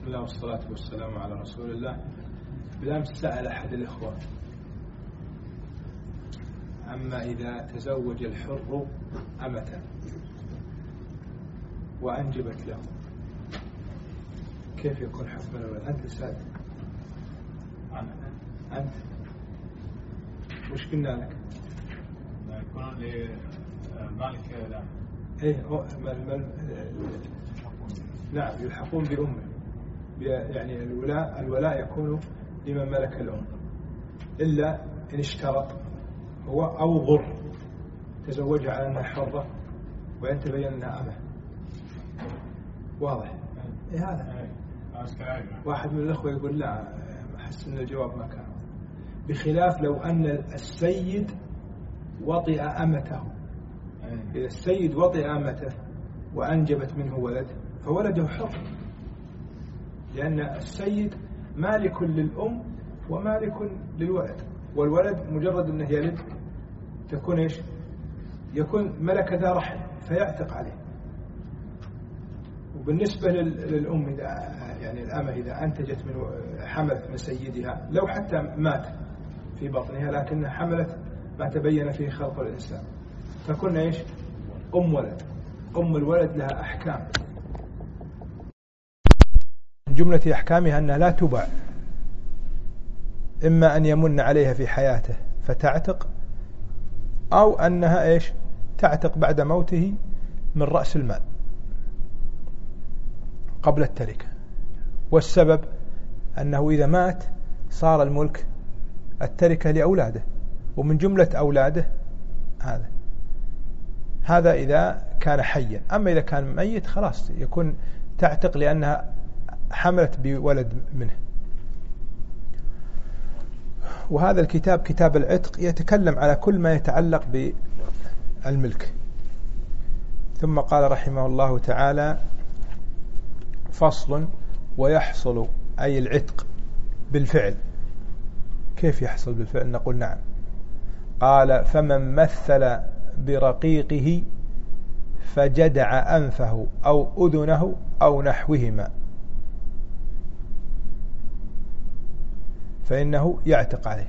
بسم الله والصلاة والسلام على رسول الله. بالأمس سأل أحد الإخوة أما إذا تزوج الحر أمة وأنجبت له كيف يكون حكم الولد؟ أنت سأل أنت وش قلنا لك؟ يكون لمالك لا نعم يلحقون بأمه، يعني الولاء يكون لمن ملك الأم إلا إن اشترط هو أو غر تزوجها على أنها حرة وإن تبين أنها أمه. واضح؟ هذا واحد من الأخوة يقول لا أحس أن الجواب ما كان، بخلاف لو أن السيد وطئ أمته. إذا السيد وطئ أمته وأنجبت منه ولد فولده حر، لأن السيد مالك للأم ومالك للولد، والولد مجرد أنه يلد تكون إيش؟ يكون ملك ذا رحم فيعتق عليه. وبالنسبة للأم إذا يعني الأمة إذا أنتجت من حملت من سيدها لو حتى مات في بطنها لكنها حملت ما تبين فيه خلق الإنسان فكنا إيش؟ أم ولد. أم الولد لها أحكام، من جملة أحكامها أنها لا تباع، إما أن يمن عليها في حياته فتعتق أو أنها إيش؟ تعتق بعد موته من رأس المال قبل التركة. والسبب أنه إذا مات صار الملك التركة لأولاده، ومن جملة أولاده هذا إذا كان حيا. أما إذا كان ميت خلاص يكون تعتق لأنها حملت بولد منه. وهذا الكتاب كتاب العتق يتكلم على كل ما يتعلق بالملك. ثم قال رحمه الله تعالى: فصل: ويحصل أي العتق بالفعل. كيف يحصل بالفعل؟ نقول نعم. قال: فمن مثل برقيقه فجدع أنفه أو أذنه أو نحوهما فإنه يعتق عليه،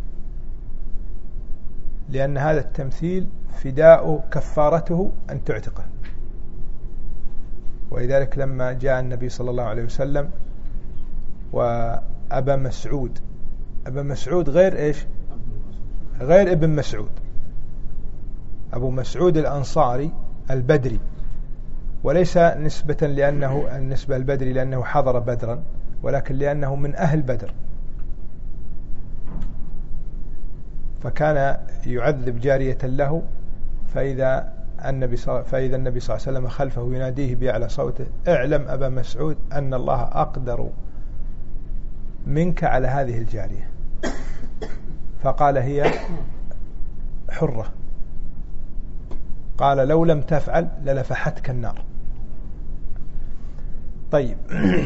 لأن هذا التمثيل فداء كفارته أن تعتقه. ولذلك لما جاء النبي صلى الله عليه وسلم وأبا مسعود، أبا مسعود غير إيش؟ غير ابن مسعود، أبو مسعود الأنصاري البدري، وليس نسبة لأنه النسبة البدري لأنه حضر بدرا، ولكن لأنه من أهل بدر. فكان يعذب جارية له، فإذا النبي صلى الله عليه وسلم خلفه يناديه بأعلى صوته: اعلم أبا مسعود أن الله أقدر منك على هذه الجارية. فقال: هي حرة. قال: لو لم تفعل للفحتك النار. طيب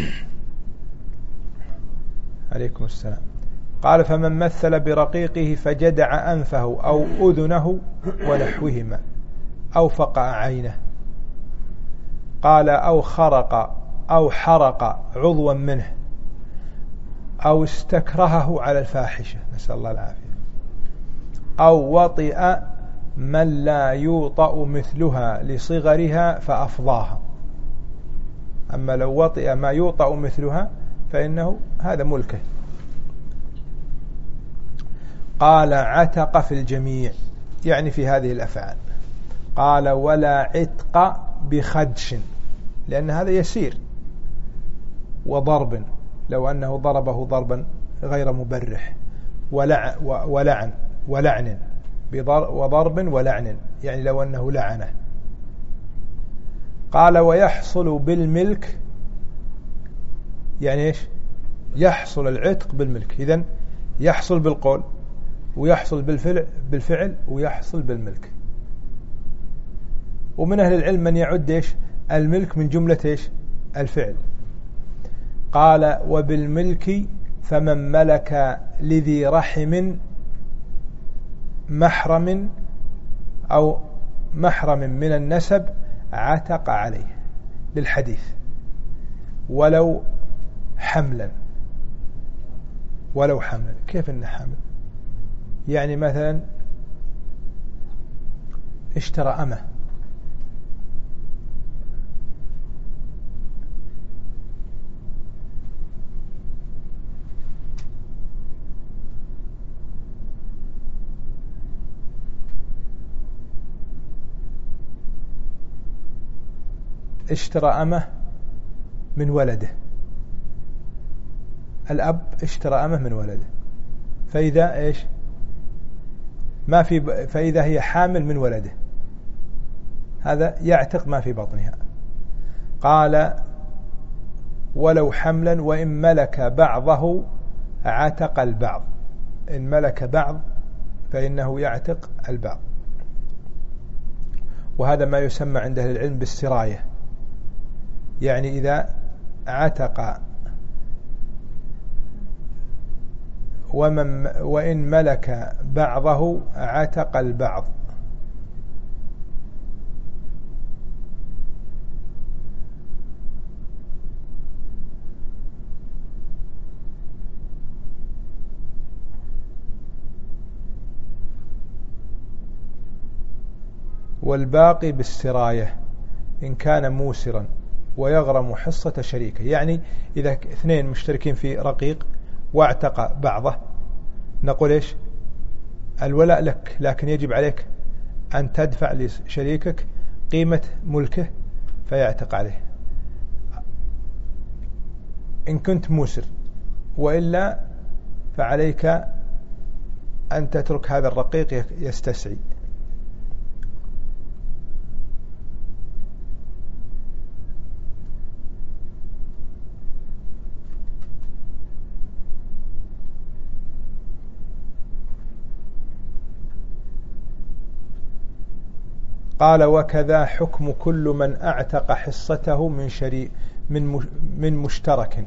عليكم السلام. قال: فمن مثل برقيقه فجدع أنفه أو أذنه ونحوهما أو فقع عينه. قال: أو خرق أو حرق عضوا منه أو استكرهه على الفاحشة، نسأل الله العافية، أو وطئ من لا يوطأ مثلها لصغرها فأفضاها. أما لو وطئ ما يوطأ مثلها فإنه هذا ملكه. قال: عتق في الجميع، يعني في هذه الأفعال. قال: ولا عتق بخدش، لأن هذا يسير، وضرب لو أنه ضربه ضربا غير مبرح، ولعن وضرب ولعن، يعني لو أنه لعنه. قال: ويحصل بالملك، يعني إيش؟ يحصل العتق بالملك. إذن يحصل بالقول ويحصل بالفعل ويحصل بالملك. ومن أهل العلم من يعد إيش؟ الملك من جملة إيش؟ الفعل. قال: وبالملك فمن ملك لذي رحم محرم أو محرم من النسب عتق عليه، للحديث. ولو حملا، ولو حملا. كيف إنه حمل؟ يعني مثلا اشترى أمة، اشترى أمة من ولده، الأب اشترى أمة من ولده، فإذا إيش ما في، فإذا هي حامل من ولده هذا يعتق ما في بطنها. قال ولو حملا وإن ملك بعضه عتق البعض، إن ملك بعض فإنه يعتق البعض. وهذا ما يسمى عند أهل العلم بالسراية، يعني إذا عتق وإن ملك بعضه عتق البعض. والباقي بالسراية إن كان موسرا ويغرم حصة شريكه، يعني إذا اثنين مشتركين في رقيق واعتق بعضه نقول إيش الولاء لك، لكن يجب عليك أن تدفع لشريكك قيمة ملكه فيعتق عليه إن كنت موسر، وإلا فعليك أن تترك هذا الرقيق يستسعي. قال وكذا حكم كل من اعتق حصته من شريك من مشترك.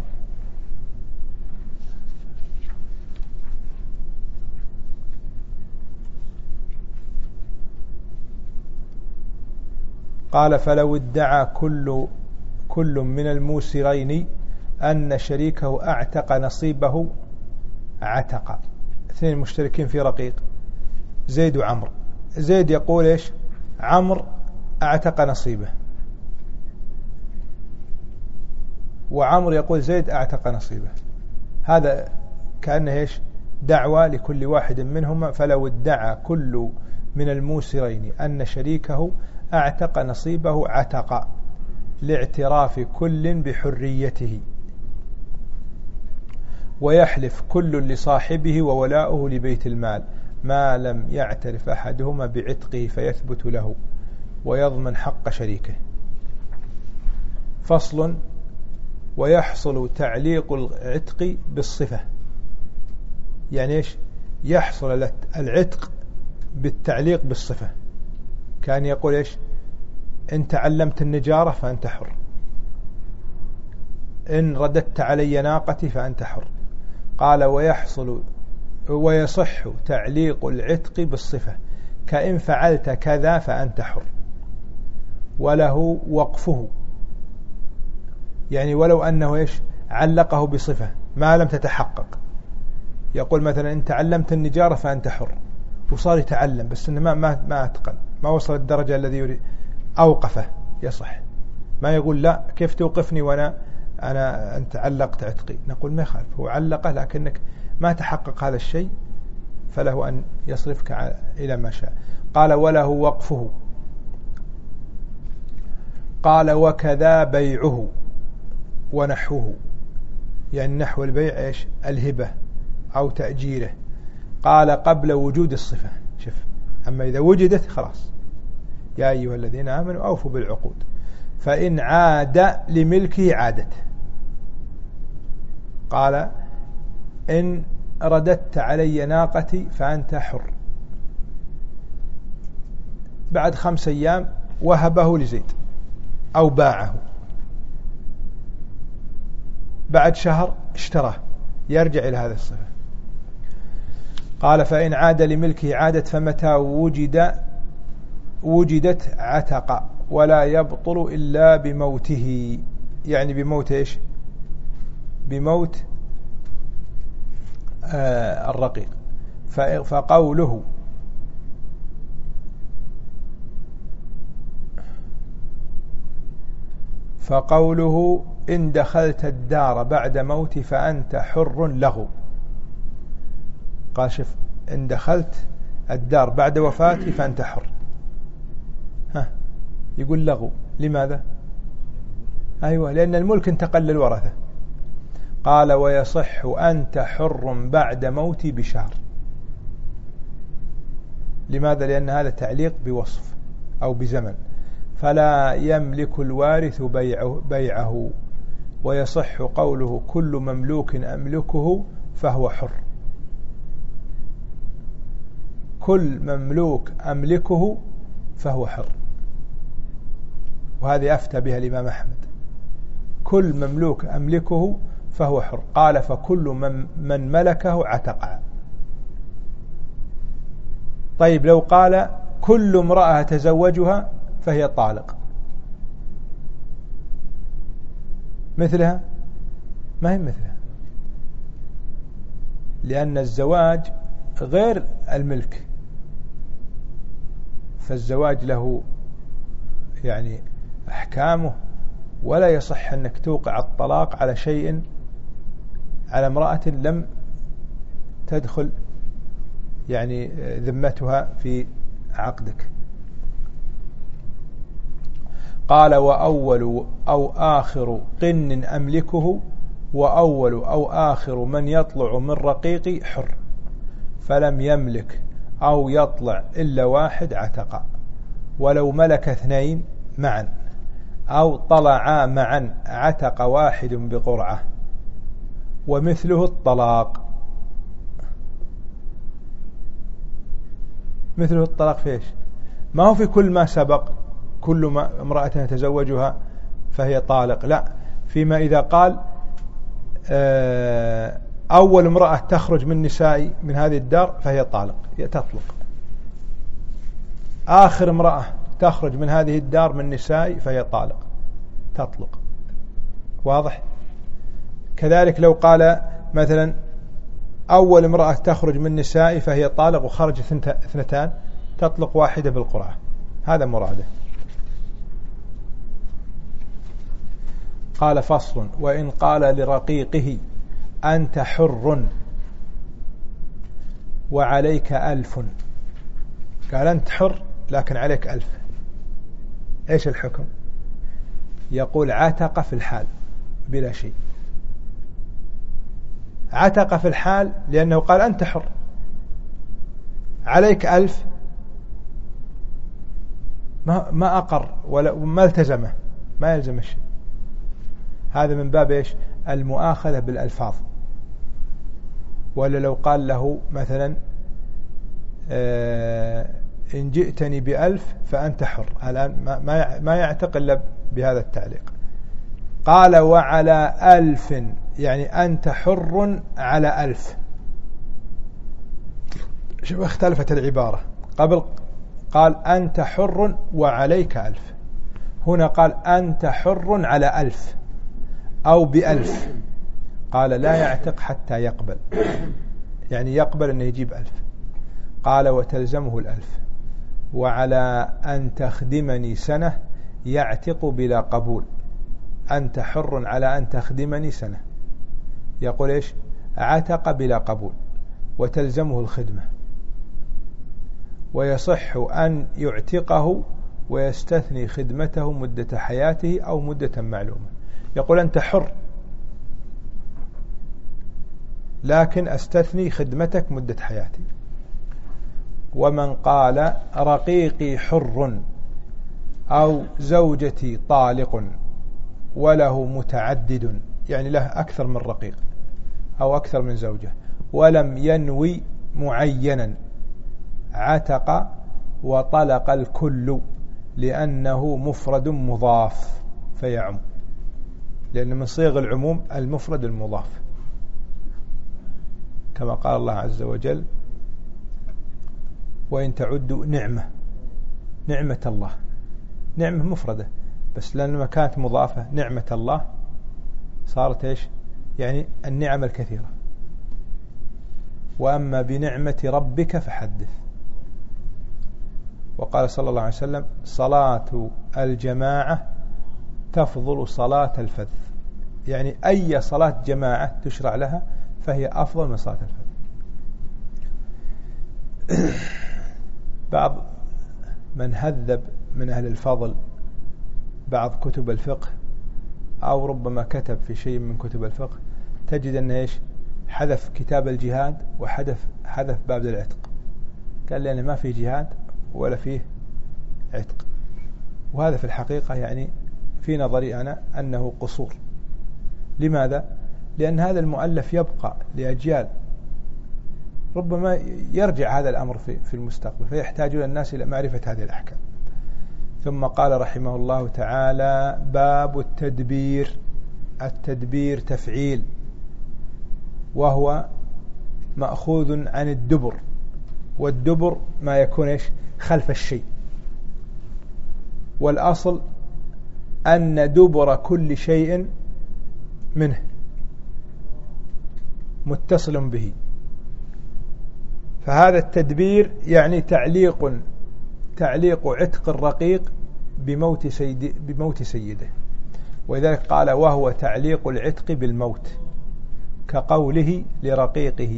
قال فلو ادعى كل من الموسرين أن شريكه اعتق نصيبه عتق. اثنين مشتركين في رقيق زيد وعمر، زيد يقول إيش عمرو اعتق نصيبه، وعمرو يقول زيد اعتق نصيبه، هذا كأنه إيش دعوة لكل واحد منهما. فلو ادعى كل من الموسرين أن شريكه اعتق نصيبه عتق لاعتراف كل بحريته، ويحلف كل لصاحبه وولاؤه لبيت المال ما لم يعترف أحدهما بعتقه فيثبت له ويضمن حق شريكه. فصل. ويحصل تعليق العتق بالصفة، يعني إيش يحصل العتق بالتعليق بالصفة. كان يقول إيش إن تعلمت النجارة فأنت حر، إن رددت علي ناقتي فأنت حر. قال ويصح تعليق العتق بالصفة كإن فعلت كذا فأنت حر، وله وقفه، يعني ولو أنه إيش علقه بصفة ما لم تتحقق. يقول مثلا إن تعلمت النجارة فأنت حر، وصار يتعلم بس إنه ما أتقن، ما وصل الدرجة الذي يريد، أوقفه يصح. ما يقول لا كيف توقفني وأنا أنت علقت عتقي، نقول ما يخالف، هو علقه لكنك ما تحقق هذا الشيء فله أن يصرفك إلى ما شاء. قال وله وقفه. قال وكذا بيعه ونحوه، يعني نحو البيع إيش الهبة أو تأجيره. قال قبل وجود الصفة، شوف أما إذا وجدت خلاص يا أيها الذين آمنوا أوفوا بالعقود. فإن عاد لملكه عادت. قال إن رددت علي ناقتي فأنت حر، بعد 5 أيام وهبه لزيد أو باعه، بعد شهر اشتراه، يرجع إلى هذا الصفة. قال فإن عاد لملكه عادت، فمتى وجدت عتق ولا يبطل إلا بموته، يعني بموت إيش بموت الرقيق. فقوله إن دخلت الدار بعد موتي فأنت حر له، قال شف إن دخلت الدار بعد وفاتي فأنت حر، يقول له لماذا؟ أيوة لأن الملك انتقل للورثة. قال ويصح أنت حر بعد موتي بشهر. لماذا؟ لأن هذا تعليق بوصف أو بزمن، فلا يملك الوارث بيعه. ويصح قوله كل مملوك أملكه فهو حر. كل مملوك أملكه فهو حر، وهذه أفتى بها الإمام أحمد. كل مملوك أملكه فهو حر. قال فكل من ملكه عتق. طيب لو قال كل امرأة تزوجها فهي طالق، مثلها؟ ما هي مثلها، لأن الزواج غير الملك، فالزواج له يعني أحكامه، ولا يصح أنك توقع الطلاق على شيء، على امرأة لم تدخل يعني ذمتها في عقدك. قال وأول أو آخر قن أملكه، وأول أو آخر من يطلع من رقيقي حر، فلم يملك أو يطلع إلا واحد عتق، ولو ملك اثنين معا أو طلعا معا عتق واحد بقرعة، ومثله الطلاق. مثله الطلاق في إيش؟ ما هو في كل ما سبق كل ما امرأة تزوجها فهي طالق، لا، فيما إذا قال أول امرأة تخرج من نسائي من هذه الدار فهي طالق تطلق، آخر امرأة تخرج من هذه الدار من نسائي فهي طالق تطلق. واضح؟ كذلك لو قال مثلا أول امرأة تخرج من نسائي فهي طالق وخرج اثنتان تطلق واحدة بالقرعة، هذا مراده. قال فصل وإن قال لرقيقه أنت حر وعليك 1000، قال أنت حر لكن عليك 1000، إيش الحكم؟ يقول عتق في الحال بلا شيء. عتق في الحال لأنه قال أنت حر، عليك 1000 ما أقر ولا ما التزمه، ما يلزم الشيء. هذا من باب إيش؟ المؤاخذة بالألفاظ. ولا لو قال له مثلا إن جئتني ب1000 فأنت حر، الآن ما يعتق إلا بهذا التعليق. قال وعلى 1000 يعني أنت حر على 1000. شوف اختلفت العبارة، قبل قال أنت حر وعليك 1000، هنا قال أنت حر على 1000 أو ب1000. قال لا يعتق حتى يقبل، يعني يقبل أنه يجيب 1000. قال وتلزمه 1000. وعلى أن تخدمني سنة يعتق بلا قبول. أنت حر على أن تخدمني سنة، يقول إيش؟ عتق بلا قبول، وتلزمه الخدمة. ويصح أن يعتقه ويستثني خدمته مدة حياته أو مدة معلومة. يقول أنت حر لكن أستثني خدمتك مدة حياتي. ومن قال رقيقي حر أو زوجتي طالق وله متعدد، يعني له أكثر من رقيق أو أكثر من زوجة، ولم ينوي معينا، عتق وطلق الكل لأنه مفرد مضاف فيعم، لأن من صيغ العموم المفرد المضاف، كما قال الله عز وجل وإن تعدوا نعمة الله، نعمة مفردة، بس لأنما كانت مضافة نعمة الله صارت إيش؟ يعني النعم الكثيرة. وأما بنعمة ربك فحدث. وقال صلى الله عليه وسلم صلاة الجماعة تفضل صلاة الفذ، يعني أي صلاة جماعة تشرع لها فهي أفضل من صلاة الفذ. بعض من هذب من أهل الفضل بعض كتب الفقه أو ربما كتب في شيء من كتب الفقه تجد أنه إيش حذف كتاب الجهاد وحذف باب العتق، قال لأنه ما فيه جهاد ولا فيه عتق. وهذا في الحقيقة يعني في نظري أنا أنه قصور. لماذا؟ لأن هذا المؤلف يبقى لأجيال، ربما يرجع هذا الأمر في المستقبل، فيحتاجون الناس إلى معرفة هذه الأحكام. ثم قال رحمه الله تعالى باب التدبير. التدبير تفعيل، وهو مأخوذ عن الدبر، والدبر ما يكون إيش خلف الشيء. والأصل أن دبر كل شيء منه متصل به، فهذا التدبير يعني تعليق عتق الرقيق بموت سيده. ولذلك قال وهو تعليق العتق بالموت، كقوله لرقيقه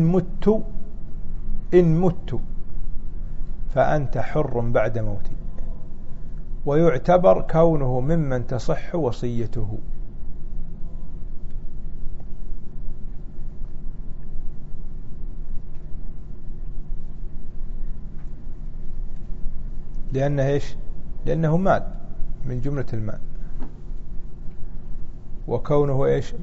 إن مت فأنت حر بعد موتي. ويعتبر كونه ممن تصح وصيته. لأنه مال من جملة المال، وكونه إيش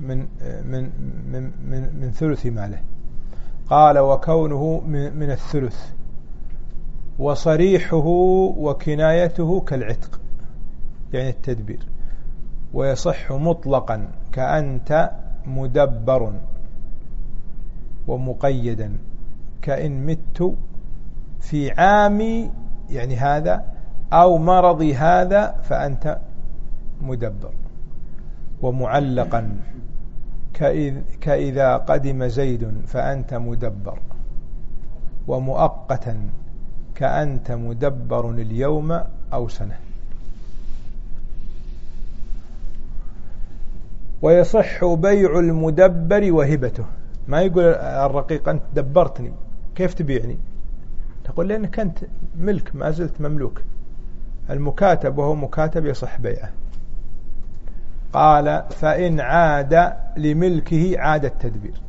من ثلث ماله. قال وكونه من الثلث، وصريحه وكنايته كالعتق يعني التدبير. ويصح مطلقا كأنت مدبر، ومقيدا كإن مت في عامي يعني هذا أو مرضي هذا فأنت مدبر. ومعلقا كإذا قدم زيد فأنت مدبر. ومؤقتا كأنت مدبر اليوم أو سنة. ويصح بيع المدبر وهبته. ما يقول الرقيق أنت دبرتني كيف تبيعني، تقول لأنك أنت ملك ما زلت مملوك. المكاتب وهو مكاتب يصح بيعه. قال فإن عاد لملكه عاد التدبير،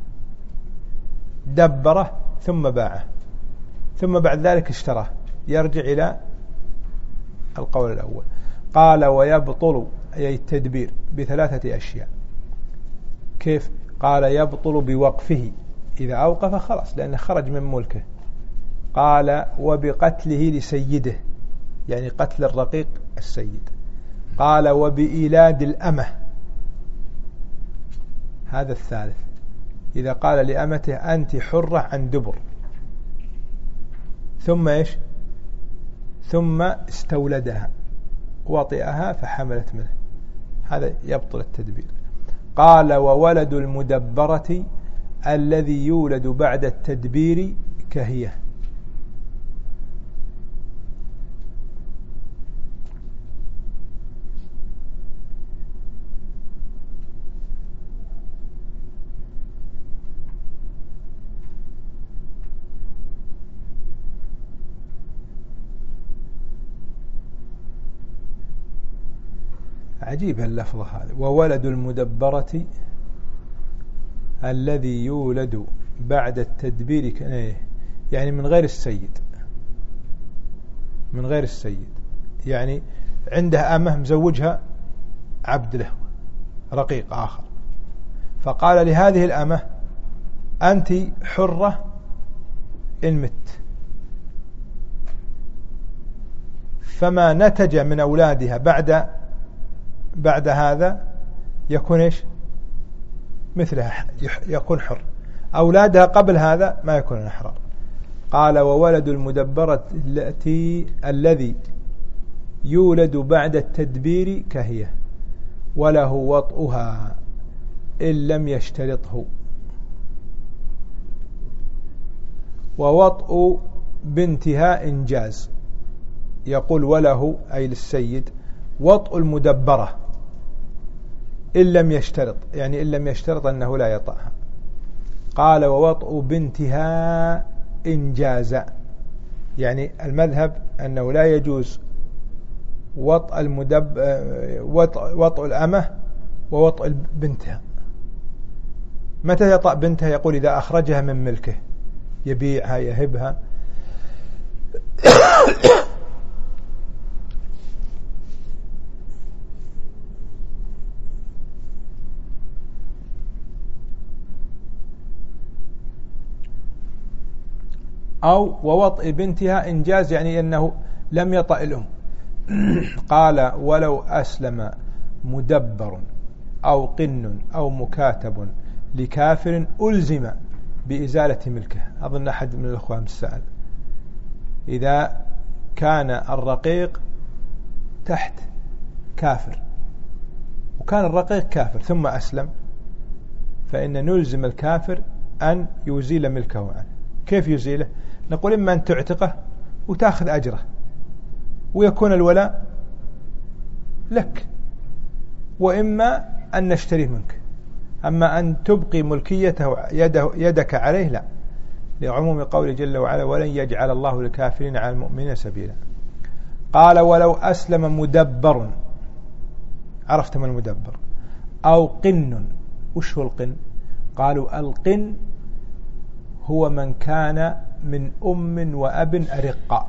دبره ثم باعه ثم بعد ذلك اشتراه، يرجع إلى القول الأول. قال ويبطل أي التدبير بثلاثة أشياء. كيف؟ قال يبطل بوقفه، إذا أوقف خلاص لأنه خرج من ملكه. قال وبقتله لسيده، يعني قتل الرقيق السيد. قال وبإيلاد الأمة، هذا الثالث، إذا قال لأمته أنت حرة عن دبر ثم إيش ثم استولدها وطئها فحملت منه، هذا يبطل التدبير. قال وولد المدبرة الذي يولد بعد التدبير كهي. عجيب اللفظة هذا، وولد المدبرة الذي يولد بعد التدبير كهيه، يعني من غير السيد، من غير السيد، يعني عنده أمه مزوجها عبد له رقيق آخر، فقال لهذه الأمة أنت حرة إن مت، فما نتج من أولادها بعد هذا يكون إيش مثلها، يكون حر. أولادها قبل هذا ما يكون أحرار. قال وولد المدبرة الذي يولد بعد التدبير كهية وله وطئها إن لم يشترطه. ووطء بنتها إنجاز، يقول وله أي للسيد وطء المدبرة إن لم يشترط، يعني إن لم يشترط أنه لا يطأها. قال ووطء بنتها إنجاز، يعني المذهب أنه لا يجوز وطء الأمة ووطء بنتها. متى يطأ بنتها؟ يقول إذا أخرجها من ملكه، يبيعها يهبها. أو ووطء بنتها إنجاز، يعني أنه لم يطأ الأم. قال ولو أسلم مدبر أو قن أو مكاتب لكافر ألزم بإزالة ملكه. أظن أحد من الأخوة سأل، إذا كان الرقيق تحت كافر وكان الرقيق كافر ثم أسلم، فإن نلزم الكافر أن يزيل ملكه عنه. كيف يزيله؟ نقول إما أن تعتقه وتأخذ أجره ويكون الولاء لك، وإما أن نشتريه منك. أما أن تبقي ملكيته يدك عليه لا، لعموم قول جل وعلا ولن يجعل الله للكافرين على المؤمنين سبيلا. قال ولو أسلم مدبر، عرفت من المدبر، أو قن. وش هو القن؟ قالوا القن هو من كان من أم وأب أرقاء.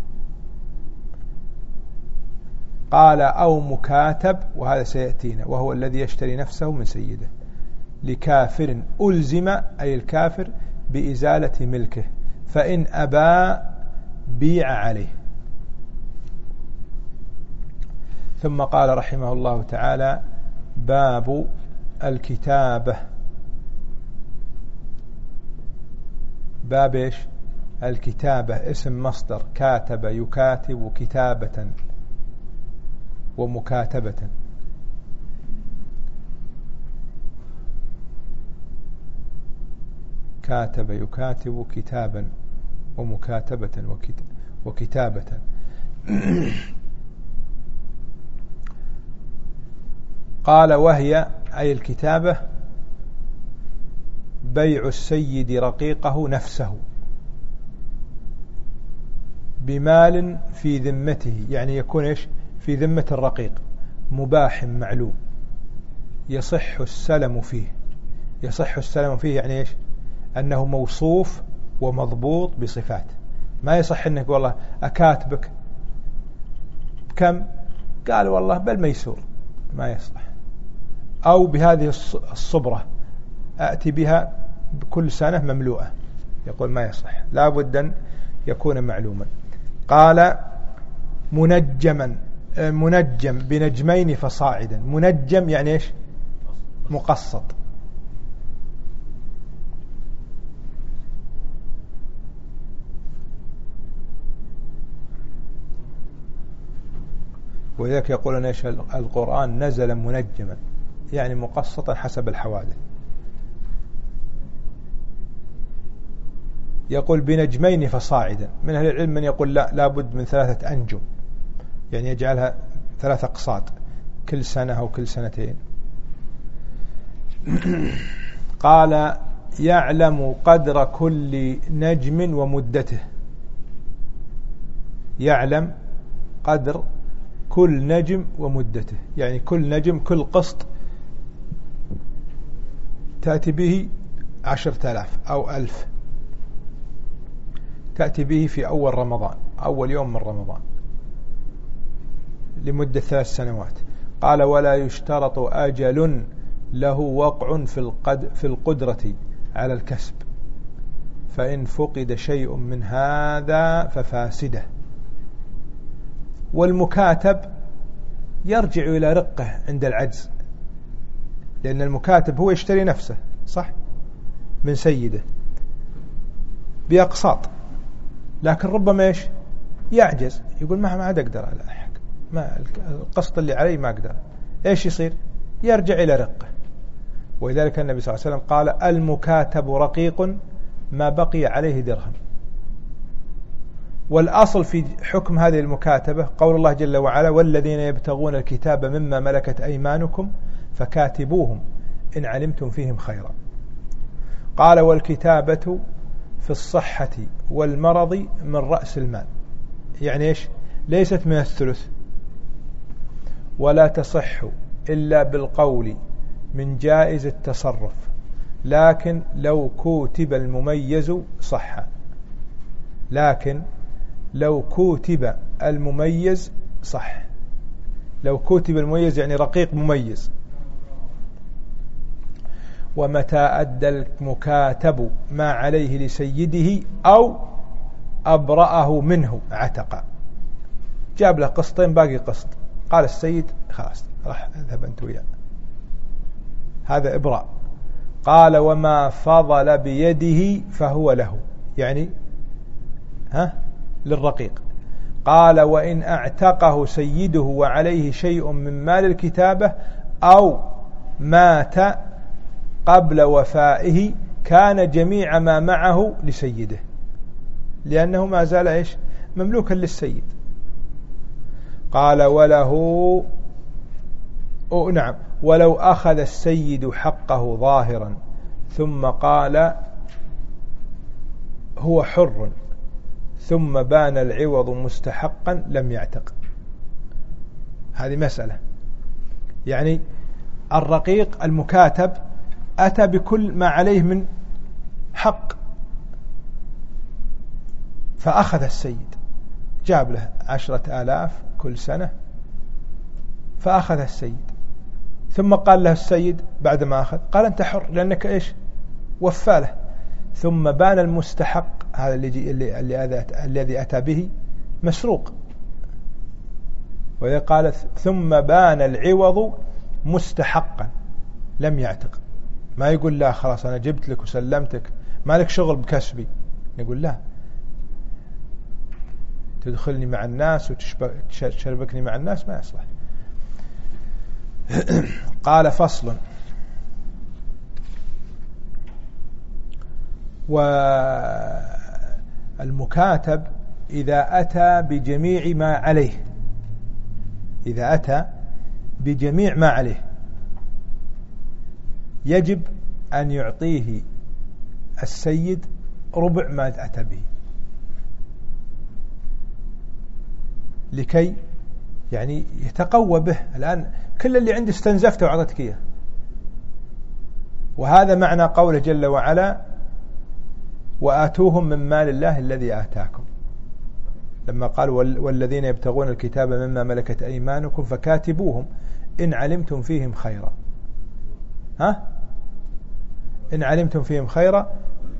قال أو مكاتب، وهذا سيأتينا، وهو الذي يشتري نفسه من سيده، لكافر ألزم أي الكافر بإزالة ملكه، فإن أبى بيع عليه. ثم قال رحمه الله تعالى باب الكتابة. باب إيش؟ الكتابة اسم مصدر، كاتب يكاتب كتابة ومكاتبة. كاتب يكاتب كتابا ومكاتبة وكتابة. قال وهي أي الكتابة بيع السيد رقيقه نفسه بمال في ذمته، يعني يكون إيش؟ في ذمة الرقيق، مباح معلوم يصح السلم فيه. يصح السلم فيه يعني إيش؟ أنه موصوف ومضبوط بصفات. ما يصح أنك والله أكاتبك كم، قال والله بل ميسور، ما يصح. أو بهذه الصبرة أأتي بها كل سنة مملوءة، يقول ما يصح، لا بد أن يكون معلوما. قال منجما، منجم بنجمين فصاعدا. منجم يعني إيش؟ مقسط. وذلك يقولون إيش؟ القرآن نزل منجما، يعني مقسطا حسب الحوادث. يقول بنجمين فصاعدا. من أهل العلم من يقول لا بد من 3 أنجم، يعني يجعلها 3 أقساط كل سنة أو كل سنتين. قال يعلم قدر كل نجم ومدته. يعلم قدر كل نجم ومدته، يعني كل نجم، كل قسط تأتي به 10,000 أو 1,000، تأتي به في أول رمضان، أول يوم من رمضان، لمدة 3 سنوات. قال ولا يشترط أجل له وقع في القدرة على الكسب، فإن فقد شيء من هذا ففاسده. والمكاتب يرجع إلى رقه عند العجز، لأن المكاتب هو يشتري نفسه صح من سيده بأقساط، لكن ربما إيش؟ يعجز، يقول ما عاد أقدر ألاحق، ما القسط اللي علي ما أقدر. إيش يصير؟ يرجع إلى رقه. ولذلك النبي صلى الله عليه وسلم قال المكاتب رقيق ما بقي عليه درهم. والأصل في حكم هذه المكاتبة قول الله جل وعلا والذين يبتغون الكتاب مما ملكت أيمانكم فكاتبوهم إن علمتم فيهم خيرا. قال والكتابة في الصحة والمرض من رأس المال، يعني إيش؟ ليست من الثلث، ولا تصح إلا بالقول من جائز التصرف، لكن لو كتب المميز صح. لكن لو كتب المميز صح. لو كتب المميز يعني رقيق مميز. ومتى أدى المكاتب ما عليه لسيده أو أبرأه منه عتق. جاب له قسطين باقي قسط، قال السيد خلاص راح اذهب أنت وياه، هذا إبراء. قال وما فضل بيده فهو له، يعني للرقيق. قال وإن اعتقه سيده وعليه شيء من مال الكتابة أو مات قبل وفائه كان جميع ما معه لسيده، لأنه ما زال إيش؟ مملوكا للسيد. قال وله نعم ولو أخذ السيد حقه ظاهرا ثم قال هو حر ثم بان العوض مستحقا لم يعتق. هذه مسألة، يعني الرقيق المكاتب أتى بكل ما عليه من حق، فأخذ السيد جاب له 10,000 كل سنة، فأخذ السيد ثم قال له السيد بعد ما أخذ قال أنت حر لأنك إيش؟ وفاله. ثم بان المستحق، هذا الذي أتى به مسروق، وإذا قال ثم بان العوض مستحقا لم يعتق. ما يقول لا خلاص أنا جبت لك وسلمتك ما لك شغل بكسبي، يقول لا تدخلني مع الناس وتشربكني مع الناس ما يصلح. قال فصل والمكاتب إذا أتى بجميع ما عليه، إذا أتى بجميع ما عليه يجب أن يعطيه السيد ربع ما أتى به، لكي يعني يتقوى به. الآن كل اللي عندي استنزفته وعطتك إياه. وهذا معنى قوله جل وعلا وآتوهم من مال الله الذي آتاكم، لما قال والذين يبتغون الكتاب مما ملكت أيمانكم فكاتبوهم إن علمتم فيهم خيرا. إن علمتم فيهم خيرا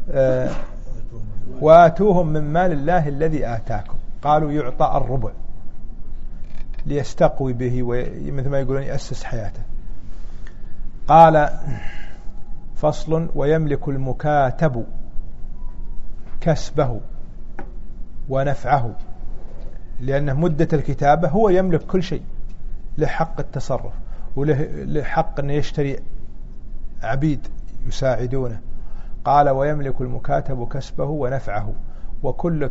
وآتوهم من مال الله الذي آتاكم. قالوا يعطى الربع ليستقوي به ومثل ما يقولون يأسس حياته. قال فصل ويملك المكاتب كسبه ونفعه، لأنه مدة الكتابة هو يملك كل شيء، له حق التصرف وله حق أن يشتري عبيد يساعدونه. قال ويملك المكاتب كسبه ونفعه وكل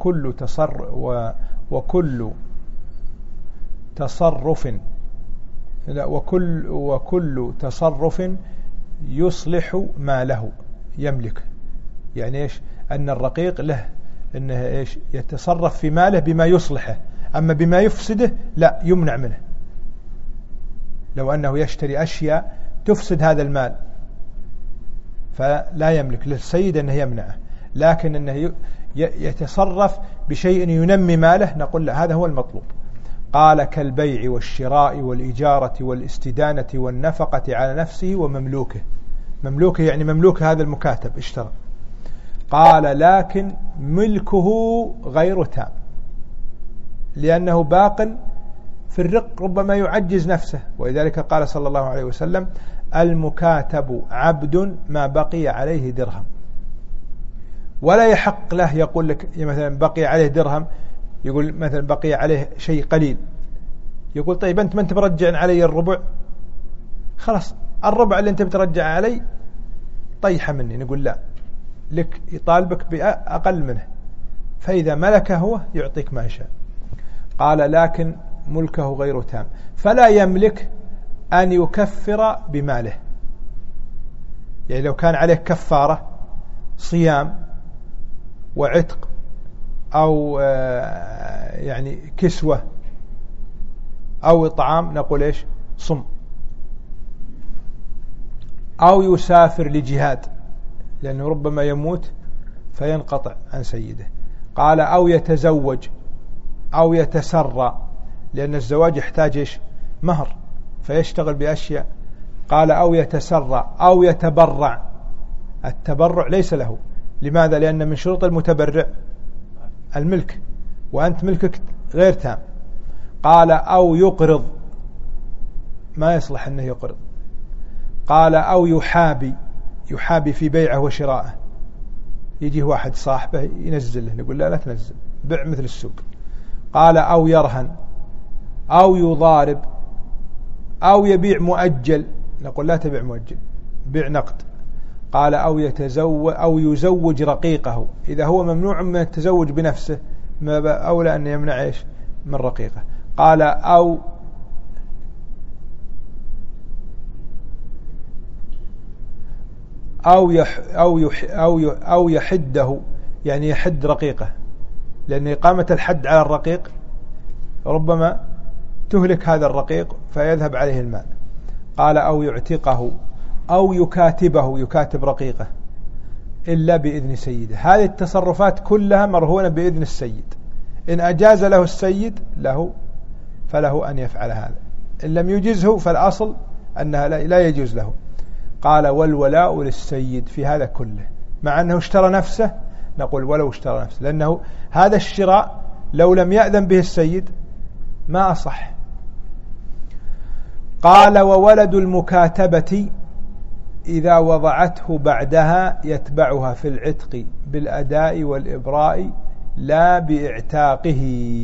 تصرف يصلح ما له يملك. يعني إيش؟ أن الرقيق له أنه إيش؟ يتصرف في ماله بما يصلحه، أما بما يفسده لا يمنع منه. لو أنه يشتري أشياء تفسد هذا المال فلا يملك للسيد أنه يمنعه، لكن أنه يتصرف بشيء ينمي ماله نقول له هذا هو المطلوب. قال كالبيع والشراء والإجارة والاستدانة والنفقة على نفسه ومملوكه. مملوكه يعني مملوك هذا المكاتب اشترى. قال لكن ملكه غير تام، لأنه باق في الرق ربما يعجز نفسه. ولذلك قال صلى الله عليه وسلم المكاتب عبد ما بقي عليه درهم. ولا يحق له يقول لك مثلا بقي عليه درهم، يقول مثلا بقي عليه شيء قليل، يقول طيب أنت ما أنت مرجع علي الربع، خلاص الربع اللي أنت بترجع علي طيحة مني. نقول لا، لك يطالبك بأقل منه، فإذا ملكه هو يعطيك ما يشاء. قال لكن ملكه غير تام، فلا يملك أن يكفر بماله. يعني لو كان عليه كفارة صيام وعتق أو يعني كسوة أو إطعام، نقول إيش؟ صم. أو يسافر لجهاد، لأنه ربما يموت فينقطع عن سيده. قال أو يتزوج أو يتسرى، لأن الزواج يحتاج إيش؟ مهر، فيشتغل بأشياء. قال أو يتسرى أو يتبرع. التبرع ليس له. لماذا؟ لأن من شروط المتبرع الملك، وأنت ملكك غير تام. قال أو يقرض، ما يصلح أنه يقرض. قال أو يحابي في بيعه وشراءه، يجي واحد صاحبه ينزله، نقول لا تنزل، بيع مثل السوق. قال أو يرهن أو يضارب أو يبيع مؤجل، نقول لا تبيع مؤجل، بيع نقد. قال أو يتزوج أو يزوج رقيقه، إذا هو ممنوع من التزوج بنفسه ما أولى أن يمنع إيش؟ من رقيقه. قال أو يحده، يعني يحد رقيقه، لأن إقامة الحد على الرقيق ربما تهلك هذا الرقيق فيذهب عليه المال. قال أو يعتقه أو يكاتبه، يكاتب رقيقه إلا بإذن سيده. هذه التصرفات كلها مرهونة بإذن السيد. إن أجاز له السيد فله أن يفعل هذا، إن لم يجزه فالأصل أنها لا يجوز له. قال والولاء للسيد في هذا كله، مع أنه اشترى نفسه، نقول ولو اشترى نفسه، لأنه هذا الشراء لو لم يأذن به السيد ما أصح. قال وولد المكاتبة إذا وضعته بعدها يتبعها في العتق بالأداء والإبراء لا باعتاقه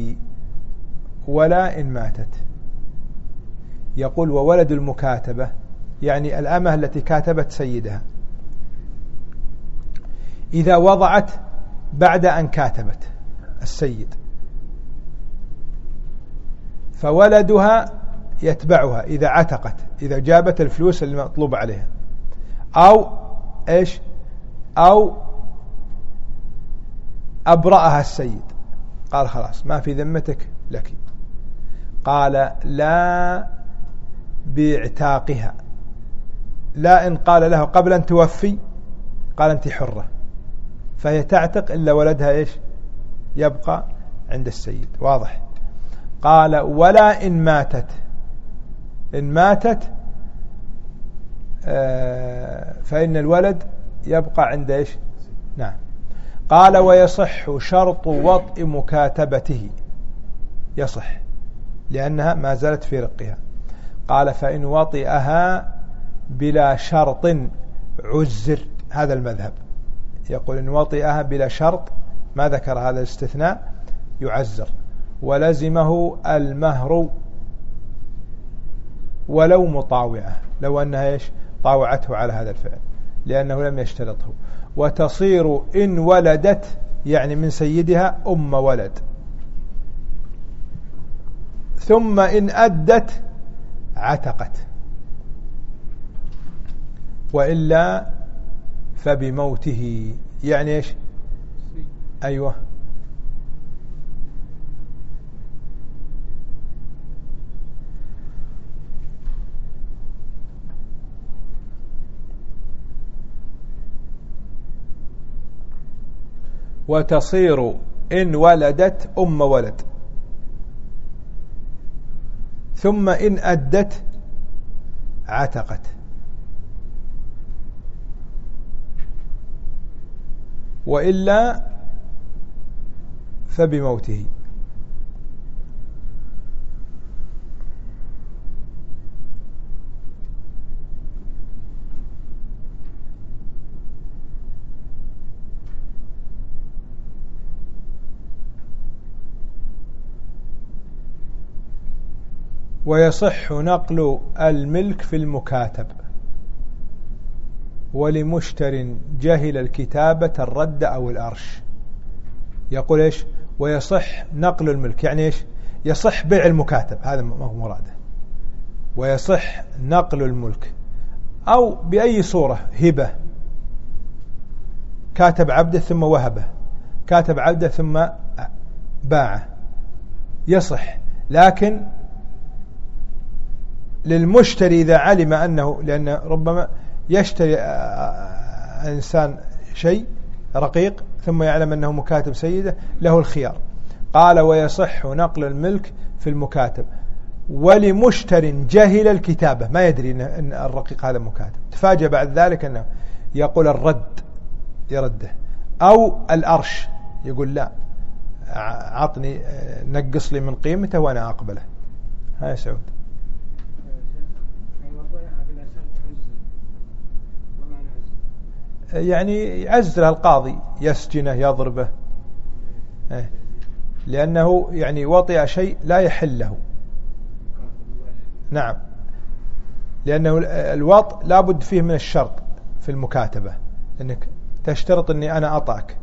ولا إن ماتت. يقول وولد المكاتبة يعني الأمة التي كاتبت سيدها، إذا وضعت بعد أن كاتبت السيد فولدها يتبعها إذا عتقت، إذا جابت الفلوس المطلوب عليها، أو إيش؟ أو أبرأها السيد، قال خلاص ما في ذمتك لك. قال لا باعتاقها، لا إن قال له قبل أن توفي قال أنت حرة، فهي تعتق إلا ولدها إيش؟ يبقى عند السيد. واضح؟ قال ولا إن ماتت، إن ماتت فإن الولد يبقى عند إيش؟ نعم. قال ويصح شرط وطء مكاتبته، يصح لأنها ما زالت في رقها. قال فإن وطئها بلا شرط عزر، هذا المذهب يقول إن وطئها بلا شرط، ما ذكر هذا الاستثناء، يعزر ولزمه المهر ولو مطاوعة، لو أنها إيش؟ طاوعته على هذا الفعل لأنه لم يشترطه. وتصير إن ولدت يعني من سيدها أم ولد، ثم إن أدت عتقت، وإلا فبموته. يعني إيش؟ أيوة وتصير إن ولدت أم ولد، ثم إن أدت عتقت، وإلا فبموته. ويصح نقل الملك في المكاتب، ولمشتر جهل الكتابة الرد أو الأرش. يقول إيش؟ ويصح نقل الملك، يعني إيش؟ يصح بيع المكاتب، هذا ما هو مراده. ويصح نقل الملك أو بأي صورة، هبة، كاتب عبده ثم وهبه، كاتب عبده ثم باعه، يصح. لكن للمشتري إذا علم أنه، لأن ربما يشتري إنسان شيء رقيق ثم يعلم أنه مكاتب سيده، له الخيار. قال ويصح نقل الملك في المكاتب ولمشتر جهل الكتابة، ما يدري أن الرقيق هذا مكاتب، تفاجأ بعد ذلك أنه يقول الرد، يرده، أو الأرش، يقول لا عطني، نقص لي من قيمته وأنا أقبله. هاي سعود. يعني يعزله القاضي، يسجنه، يضربه، لأنه يعني وطئ شيء لا يحل له. نعم، لأنه الوطء لابد فيه من الشرط في المكاتبة، أنك تشترط أني أنا أطأك.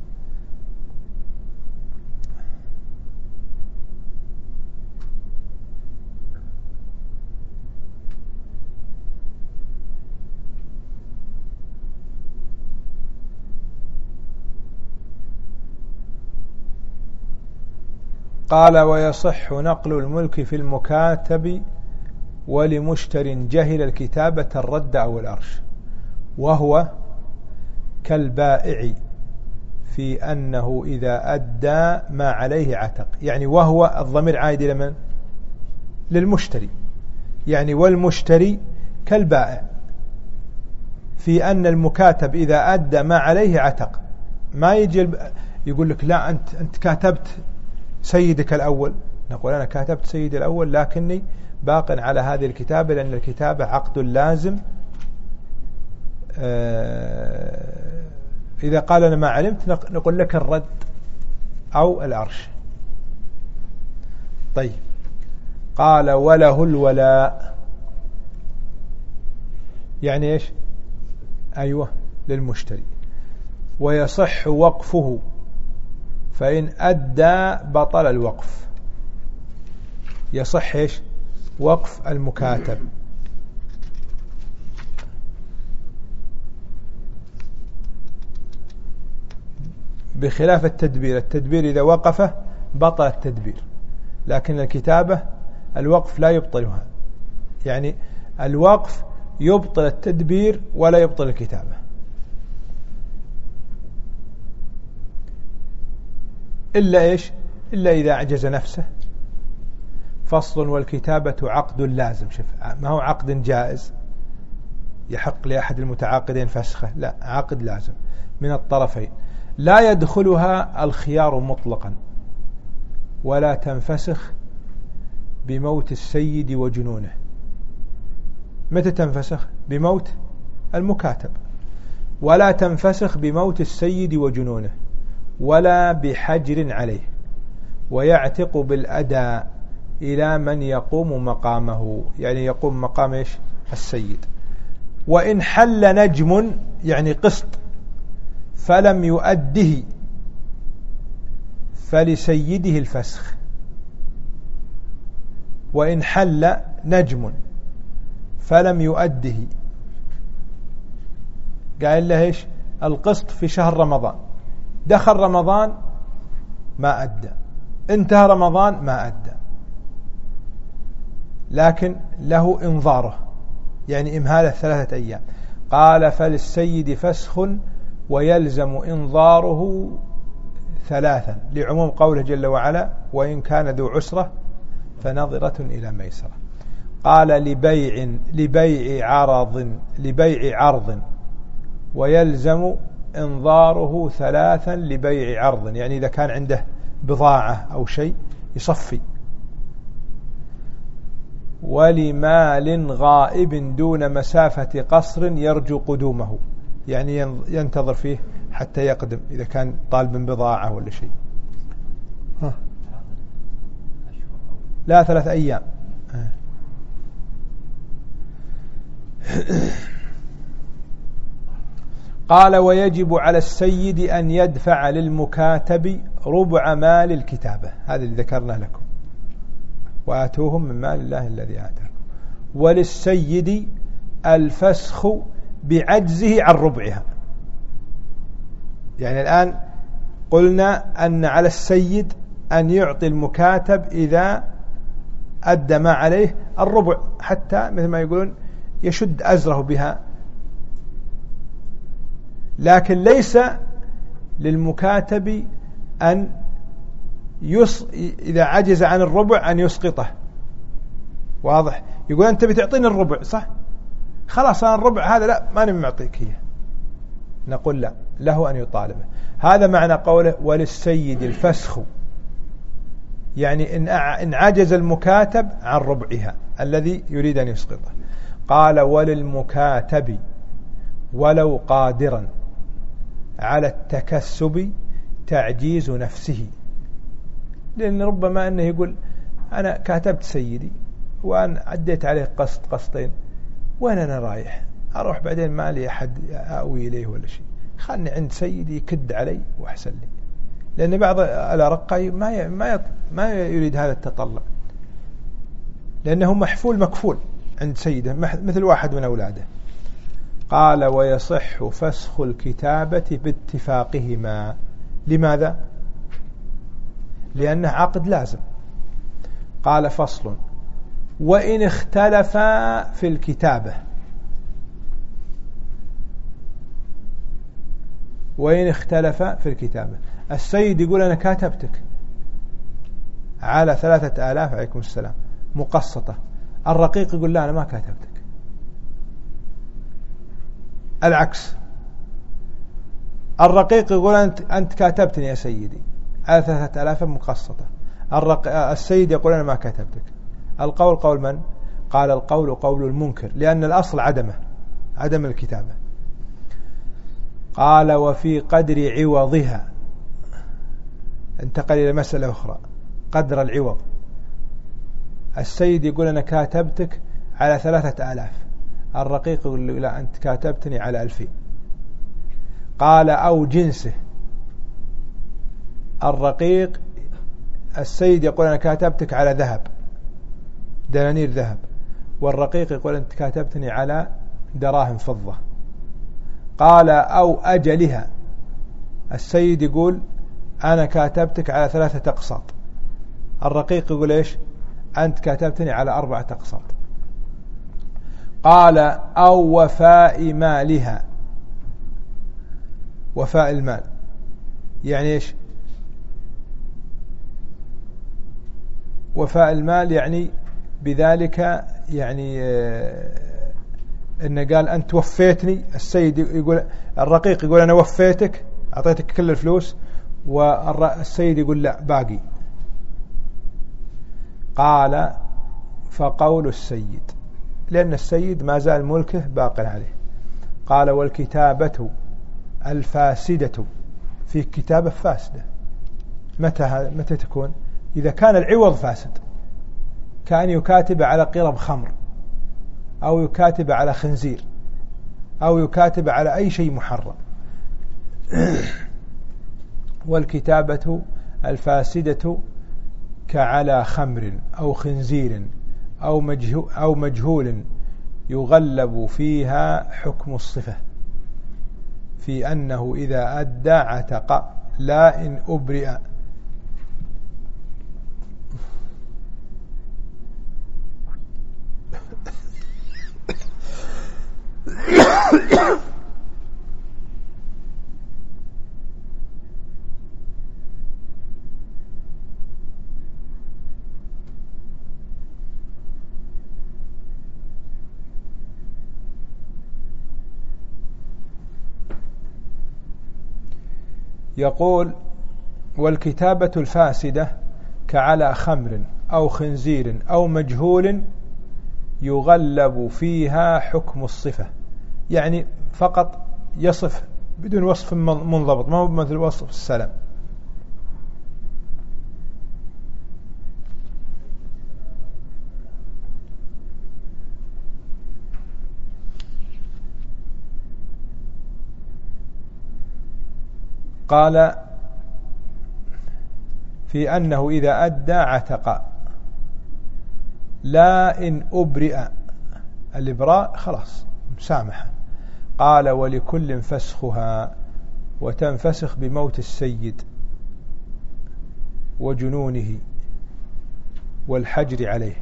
قال ويصح نقل الملك في المكاتب ولمشتر جهل الكتابة الرد أو الأرش، وهو كالبائع في أنه إذا أدى ما عليه عتق. يعني وهو الضمير عائد إلى من؟ للمشتري. يعني والمشتري كالبائع في أن المكاتب إذا أدى ما عليه عتق. ما يجي يقول لك لا أنت كاتبت سيدك الأول، نقول أنا كاتبت سيدي الأول لكني باق على هذه الكتابة، لأن الكتابة عقد لازم. إذا قال أنا ما علمت نقول لك الرد أو الأرش. طيب، قال وله الولاء، يعني إيش؟ أيوة للمشتري. ويصح وقفه فإن أدى بطل الوقف. يصح إيش؟ وقف المكاتب. بخلاف التدبير، التدبير إذا وقفه بطل التدبير، لكن الكتابة الوقف لا يبطلها. يعني الوقف يبطل التدبير ولا يبطل الكتابة، إلا إيش؟ إلا إذا أعجز نفسه. فصل والكتابة عقد لازم. شوف، ما هو عقد جائز يحق لأحد المتعاقدين فسخه، لا، عقد لازم من الطرفين، لا يدخلها الخيار مطلقا، ولا تنفسخ بموت السيد وجنونه. متى تنفسخ؟ بموت المكاتب. ولا تنفسخ بموت السيد وجنونه، ولا بحجر عليه. ويعتق بالأداء إلى من يقوم مقامه، يعني يقوم مقام إيش؟ السيد. وإن حل نجم، يعني قسط، فلم يؤده فلسيده الفسخ. وإن حل نجم فلم يؤده، قال له إيش؟ القسط في شهر رمضان، دخل رمضان ما أدى، انتهى رمضان ما أدى، لكن له إنظاره، يعني إمهاله 3 أيام. قال فللسيد فسخ ويلزم إنظاره 3، لعموم قوله جل وعلا وإن كان ذو عسرة فنظرة إلى ميسرة. قال لبيع عرض ويلزم إنظاره 3 لبيع عرض، يعني إذا كان عنده بضاعة أو شيء يصفي. ولمال غائب دون مسافة قصر يرجو قدومه، يعني ينتظر فيه حتى يقدم إذا كان طالب بضاعة ولا شيء. لا، 3 أيام. قال ويجب على السيد أن يدفع للمكاتب ربع مال الكتابة، هذا اللي ذكرنا لكم، وآتوهم من مال الله الذي آتاكم، وللسيد الفسخ بعجزه عن ربعها. يعني الآن قلنا أن على السيد أن يعطي المكاتب إذا أدى ما عليه الربع، حتى مثل ما يقولون يشد أزره بها، لكن ليس للمكاتب أن إذا عجز عن الربع أن يسقطه. واضح؟ يقول أنت بتعطيني الربع صح؟ خلاص أنا الربع هذا لا ما نبي معطيك إياه، نقول لا، له أن يطالبه. هذا معنى قوله وللسيد الفسخ، يعني إن عجز المكاتب عن ربعها الذي يريد أن يسقطه. قال وللمكاتب ولو قادرا على التكسب تعجيز نفسه، لأن ربما أنه يقول أنا كاتبت سيدي وأن عديت عليه قسطين، وين أنا رايح؟ أروح بعدين ما لي أحد أوي إليه ولا شيء، خلني عند سيدي يكد علي وأحسن لي. لأن بعض الأرقاء ما يريد هذا التطلع، لأنه محفول مكفول عند سيده مثل واحد من أولاده. قال ويصح فسخ الكتابة باتفاقهما. لماذا؟ لأنه عقد لازم. قال فصل وإن اختلفا في الكتابة، وإن اختلفا في الكتابة، السيد يقول أنا كاتبتك على 3000 عليكم السلام مقسطة، الرقيق يقول لا أنا ما كاتبتك. العكس، الرقيق يقول أنت كاتبتني يا سيدي على 3000 مقسطة، السيد يقول أنا ما كاتبتك. القول قول من؟ قال القول قول المنكر، لأن الأصل عدم الكتابة. قال وفي قدر عوضها، انتقل إلى مسألة أخرى، قدر العوض. السيد يقول أنا كاتبتك على 3000، الرقيق يقول لا أنت كاتبتني على 2000. قال أو جنسه، الرقيق السيد يقول أنا كاتبتك على ذهب، دنانير ذهب، والرقيق يقول أنت كاتبتني على دراهم فضة. قال أو أجلها، السيد يقول أنا كاتبتك على 3 أقساط، الرقيق يقول إيش؟ أنت كاتبتني على 4 أقساط. قال أو وفاء مالها، وفاء المال يعني إيش؟ وفاء المال يعني بذلك يعني إنه قال أنت وفيتني، السيد يقول الرقيق يقول أنا وفيتك أعطيتك كل الفلوس، والسيد يقول لا باقي. قال فقول السيد، لأن السيد ما زال ملكه باق عليه. قال والكتابة الفاسدة، في كتابة فاسدة متى تكون؟ إذا كان العوض فاسد، كان يكاتب على قرب خمر، أو يكاتب على خنزير، أو يكاتب على أي شيء محرم. والكتابة الفاسدة كعلى خمر أو خنزير أو مجهول يغلب فيها حكم الصفة، في أنه إذا أدى عتق لا إن أبرئ. يقول والكتابة الفاسدة كعلى خمر أو خنزير أو مجهول يغلب فيها حكم الصفة، يعني فقط يصف بدون وصف منضبط، ما هو مثل وصف السلام. قال في أنه إذا أدى عتق، لا إن أبرئ، الإبراء خلاص مسامحة. قال ولكل فسخها، وتنفسخ بموت السيد وجنونه والحجر عليه.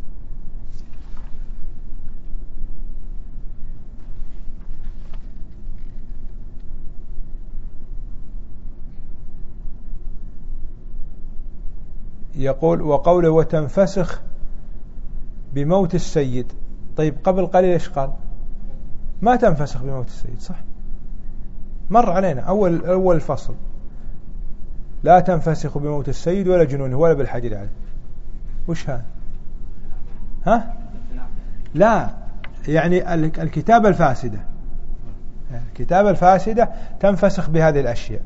يقول وقوله وتنفسخ بموت السيد. طيب قبل قليل ايش قال؟ ما تنفسخ بموت السيد، صح؟ مر علينا أول الفصل، لا تنفسخ بموت السيد ولا جنونه ولا بالحجر عليه. وش هذا؟ ها؟ لا، يعني الكتابة الفاسدة، الكتابة الفاسدة تنفسخ بهذه الأشياء.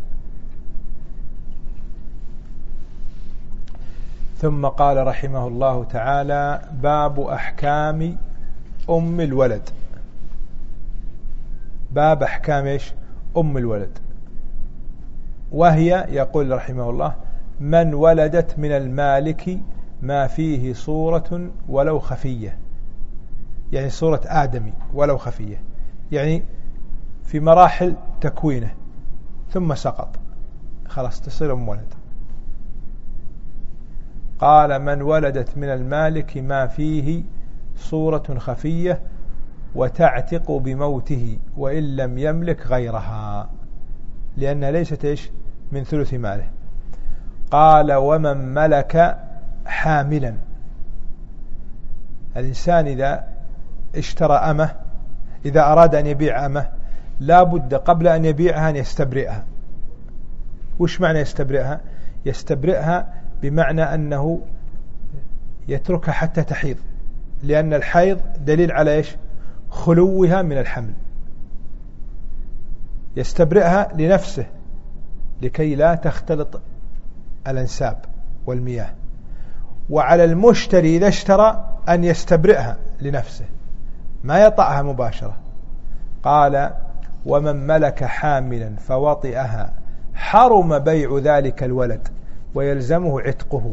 ثم قال رحمه الله تعالى باب أحكام أم الولد. باب أحكام إيش؟ أم الولد. وهي يقول رحمه الله من ولدت من المالك ما فيه صورة ولو خفية، يعني صورة آدمي ولو خفية، يعني في مراحل تكوينه ثم سقط، خلاص تصير أم ولد. قال من ولدت من المالك ما فيه صورة خفية وتعتق بموته وإن لم يملك غيرها، لأنها ليست إيش؟ من ثلث ماله. قال ومن ملك حاملا، الإنسان إذا اشترى أمه، إذا أراد أن يبيع أمه لا بد قبل أن يبيعها أن يستبرئها. وش معنى يستبرئها؟ يستبرئها بمعنى أنه يتركها حتى تحيض، لأن الحيض دليل على إيش؟ خلوها من الحمل. يستبرئها لنفسه لكي لا تختلط الأنساب والمياه، وعلى المشتري إذا اشترى أن يستبرئها لنفسه ما يطأها مباشرة. قال ومن ملك حاملا فوطئها حرم بيع ذلك الولد ويلزمه عتقه،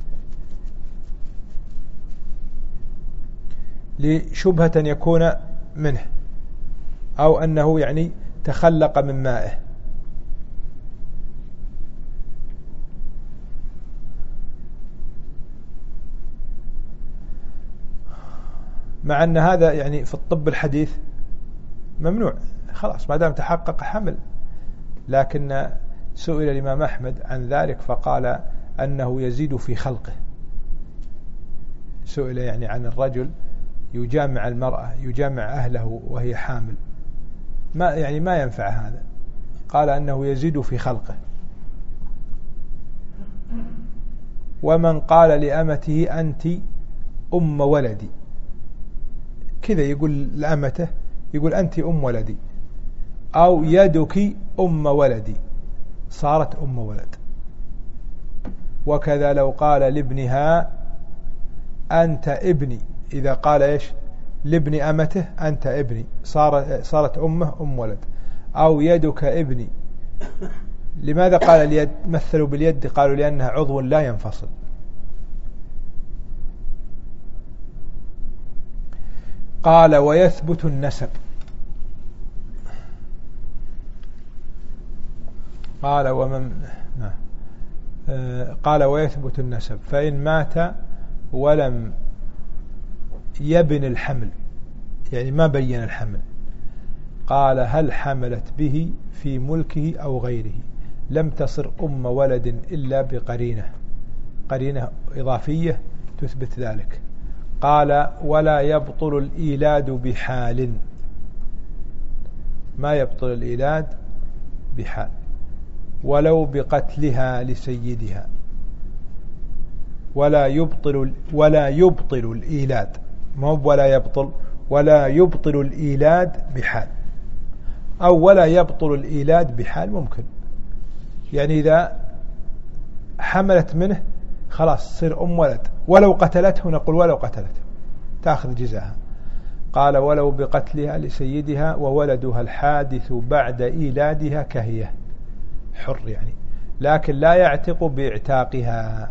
لشبهة يكون منه أو أنه يعني تخلق من مائه. مع أن هذا يعني في الطب الحديث ممنوع، خلاص ما دام تحقق حمل. لكن سئل الإمام أحمد عن ذلك فقال أنه يزيد في خلقه. سئل يعني عن الرجل يجامع المرأة، يجامع أهله وهي حامل، ما ينفع هذا. قال أنه يزيد في خلقه. ومن قال لأمته أنت أم ولدي، كذا يقول لأمته، يقول أنت أم ولدي، أو يدك أم ولدي، صارت أم ولد. وكذا لو قال لابنها أنت ابني، إذا قال إيش لابن أمته أنت ابني، صارت أمه أم ولد. أو يدك ابني. لماذا قال اليد؟ مثلوا باليد، قالوا لأنها عضو لا ينفصل. قال ويثبت النسب. قال ويثبت النسب فإن مات ولم يبن الحمل، يعني ما بين الحمل. قال هل حملت به في ملكه أو غيره لم تصر أم ولد إلا بقرينة، قرينة إضافية تثبت ذلك. قال ولا يبطل الإيلاد بحال، ما يبطل الإيلاد بحال ولو بقتلها لسيدها. ولا يبطل الإيلاد، ما هو ولا يبطل الإيلاد بحال، أو ولا يبطل الإيلاد بحال ممكن، يعني إذا حملت منه خلاص تصير أم ولد، ولو قتلته نقول ولو قتلته تأخذ جزاها. قال ولو بقتلها لسيدها وولدها الحادث بعد إيلادها كهية، حر يعني، لكن لا يعتق باعتاقها،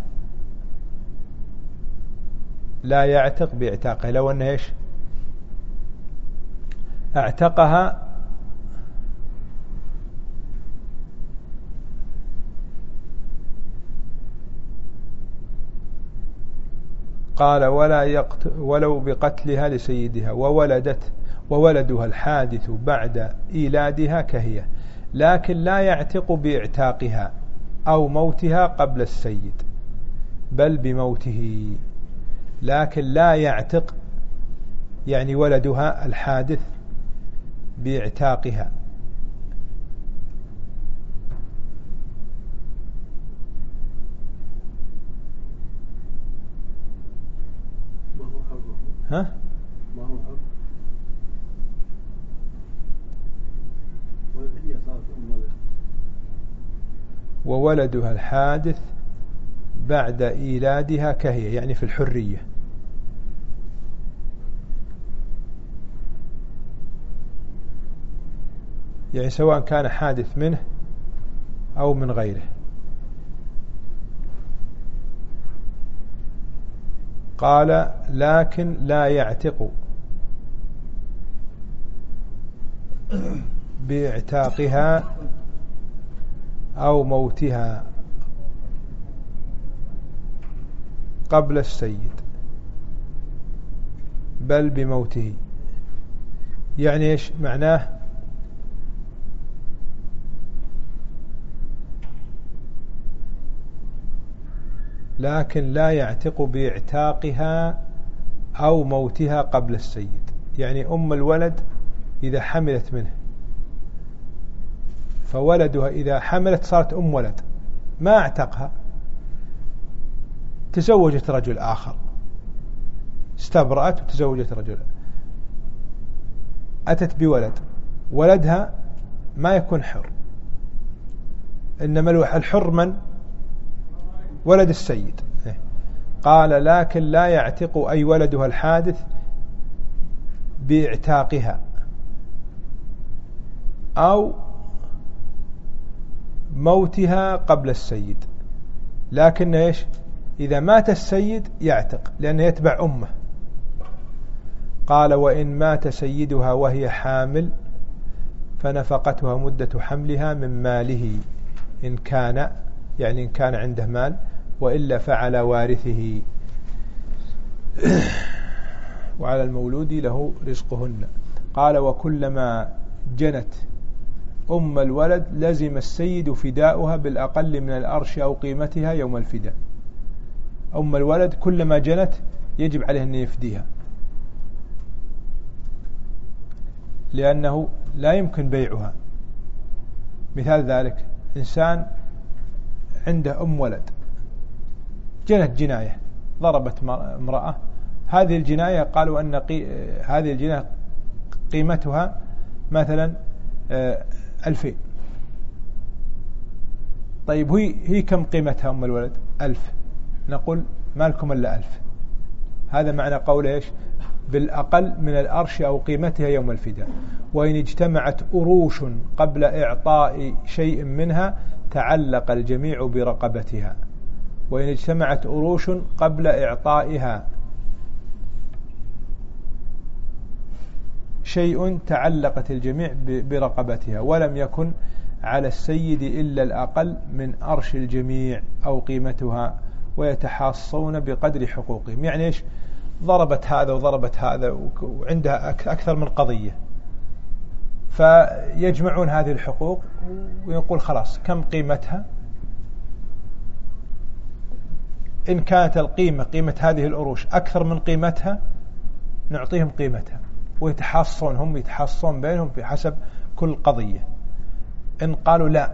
لا يعتق باعتاقها. لو أنه إيش اعتقها قال ولو بقتلها لسيدها وولدها الحادث بعد إيلادها كهي، لكن لا يعتق باعتاقها أو موتها قبل السيد بل بموته. لكن لا يعتق يعني ولدها الحادث باعتاقها. ها؟ ما هو حر هي صارت ولد وولدها الحادث بعد إيلادها كهي يعني في الحرية. يعني سواء كان حادث منه أو من غيره. قال لكن لا يعتق باعتاقها أو موتها قبل السيد بل بموته. يعني إيش معناه؟ لكن لا يعتق باعتاقها أو موتها قبل السيد. يعني أم الولد إذا حملت منه فولدها إذا حملت صارت أم ولد ما اعتقها، تزوجت رجل آخر، استبرأت وتزوجت رجل، أتت بولد، ولدها ما يكون حر، إنما الحر من؟ ولد السيد. قال لكن لا يعتق أي ولدها الحادث باعتاقها أو موتها قبل السيد، لكن إيش إذا مات السيد يعتق لأنه يتبع أمه. قال وإن مات سيدها وهي حامل فنفقتها مدة حملها من ماله إن كان يعني إن كان عنده مال، وإلا فعلى وارثه وعلى المولود له رزقهن. قال وكلما جنت أم الولد لزم السيد فداؤها بالأقل من الأرش أو قيمتها يوم الفداء. أم الولد كلما جنت يجب عليه أن يفديها، لأنه لا يمكن بيعها. مثال ذلك إنسان عنده أم ولد جنت جناية، ضربت امرأة، هذه الجناية قالوا أن هذه الجناية قيمتها مثلا 2000. طيب هي كم قيمتها أم الولد؟ 1000. نقول ما لكم إلا 1000. هذا معنى قول إيش؟ بالأقل من الأرش أو قيمتها يوم الفداء. وإن اجتمعت أروش قبل إعطاء شيء منها تعلق الجميع برقبتها. وإن اجتمعت أروش قبل إعطائها شيء تعلقت الجميع برقبتها، ولم يكن على السيد إلا الأقل من أرش الجميع أو قيمتها، ويتحاصون بقدر حقوقهم. يعني إيش؟ ضربت هذا وضربت هذا وعندها أكثر من قضية، فيجمعون هذه الحقوق ويقول خلاص كم قيمتها؟ إن كانت قيمة هذه الأروش أكثر من قيمتها نعطيهم قيمتها، ويتحاصون هم يتحاصون بينهم في حسب كل قضية. إن قالوا لا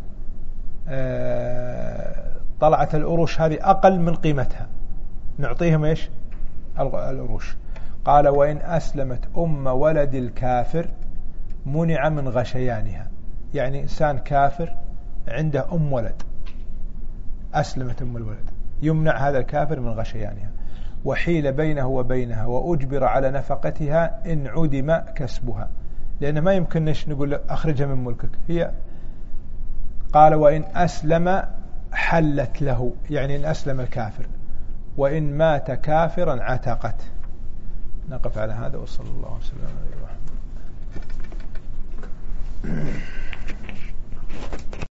طلعت الأروش هذه أقل من قيمتها نعطيهم إيش؟ الأروش. قال وإن أسلمت أم ولد الكافر منع من غشيانها. يعني إنسان كافر عنده أم ولد أسلمت أم الولد، يمنع هذا الكافر من غشيانها، وحيل بينه وبينها وأجبر على نفقتها إن عدم كسبها، لأنه ما يمكن نقول أخرجها من ملكك. هي قال وإن أسلم حلت له، يعني إن أسلم الكافر، وإن مات كافرا عتقت. نقف على هذا، وصلى الله وسلم على محمد.